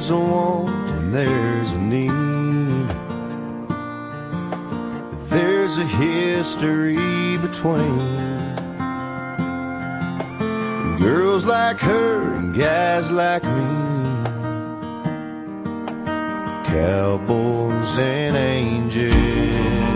there's a want and there's a need. There's a history between girls like her and guys like me, cowboys and angels.